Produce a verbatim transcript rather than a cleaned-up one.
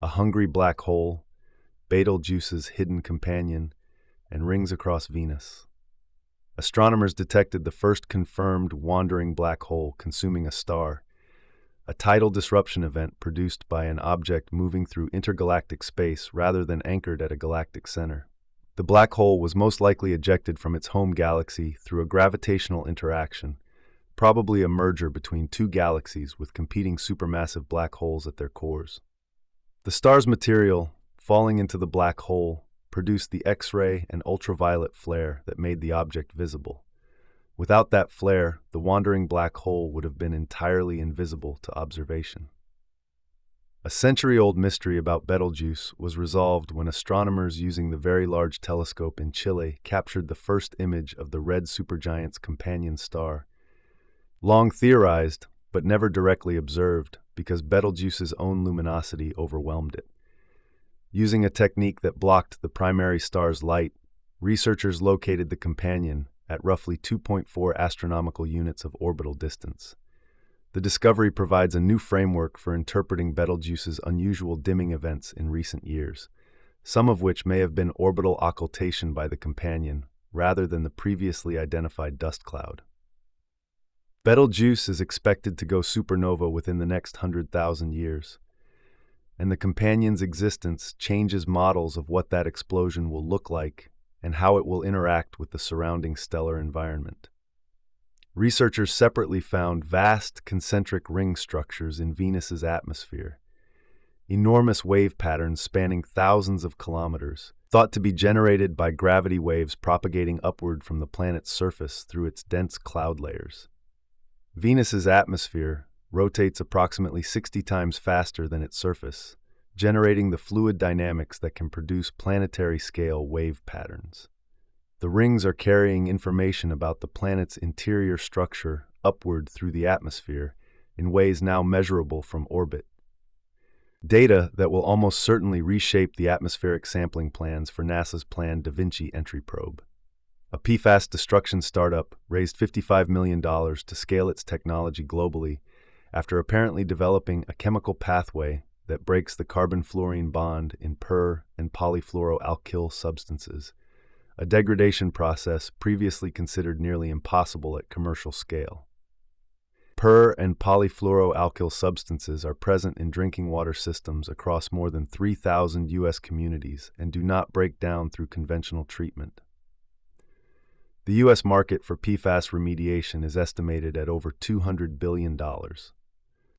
a hungry black hole, Betelgeuse's hidden companion, and rings across Venus. Astronomers detected the first confirmed wandering black hole consuming a star, a tidal disruption event produced by an object moving through intergalactic space rather than anchored at a galactic center. The black hole was most likely ejected from its home galaxy through a gravitational interaction, probably a merger between two galaxies with competing supermassive black holes at their cores. The star's material, falling into the black hole, produced the X-ray and ultraviolet flare that made the object visible. Without that flare, the wandering black hole would have been entirely invisible to observation. A century-old mystery about Betelgeuse was resolved when astronomers using the Very Large Telescope in Chile captured the first image of the red supergiant's companion star. Long theorized, but never directly observed, because Betelgeuse's own luminosity overwhelmed it. Using a technique that blocked the primary star's light, researchers located the companion at roughly two point four astronomical units of orbital distance. The discovery provides a new framework for interpreting Betelgeuse's unusual dimming events in recent years, some of which may have been orbital occultation by the companion, rather than the previously identified dust cloud. Betelgeuse is expected to go supernova within the next one hundred thousand years, and the companion's existence changes models of what that explosion will look like and how it will interact with the surrounding stellar environment. Researchers separately found vast concentric ring structures in Venus's atmosphere, enormous wave patterns spanning thousands of kilometers, thought to be generated by gravity waves propagating upward from the planet's surface through its dense cloud layers. Venus's atmosphere rotates approximately sixty times faster than its surface, generating the fluid dynamics that can produce planetary-scale wave patterns. The rings are carrying information about the planet's interior structure upward through the atmosphere in ways now measurable from orbit. Data that will almost certainly reshape the atmospheric sampling plans for NASA's planned Da Vinci entry probe. A P FAS destruction startup raised fifty-five million dollars to scale its technology globally after apparently developing a chemical pathway that breaks the carbon-fluorine bond in per- and polyfluoroalkyl substances, a degradation process previously considered nearly impossible at commercial scale. Per- and polyfluoroalkyl substances are present in drinking water systems across more than three thousand U S communities and do not break down through conventional treatment. The U S market for P FAS remediation is estimated at over two hundred billion dollars.